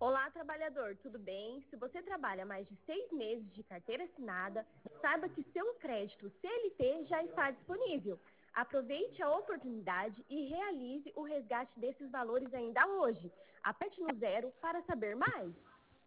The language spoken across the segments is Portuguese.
Olá, trabalhador, tudo bem? Se você trabalha mais de 6 meses de carteira assinada, saiba que seu crédito CLT já está disponível. Aproveite a oportunidade e realize o resgate desses valores ainda hoje. Aperte no zero para saber mais.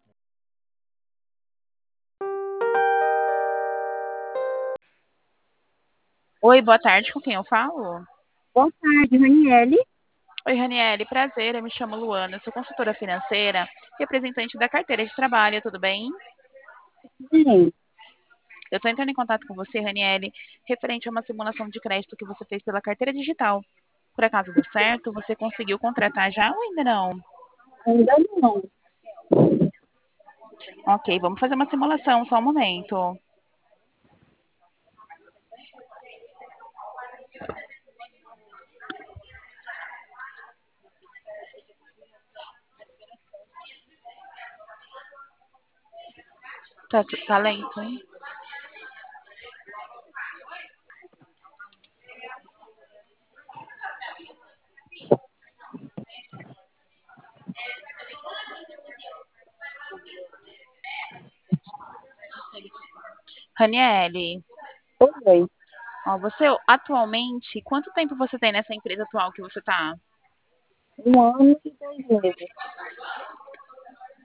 Oi, boa tarde, com quem eu falo? Boa tarde, Raniele. Oi, Raniele, prazer, eu me chamo Luana, sou consultora financeira, representante da carteira de trabalho, tudo bem? Bem, Eu estou entrando em contato com você, Raniele, referente a uma simulação de crédito que você fez pela carteira digital. Por acaso deu certo? Você conseguiu contratar já ou ainda não? ainda não. Ok, vamos fazer uma simulação, só um momento. Tá lento, hein? Raniele, Oi, ó, você atualmente, quanto tempo você tem nessa empresa atual que você está? 1 ano e 2 meses.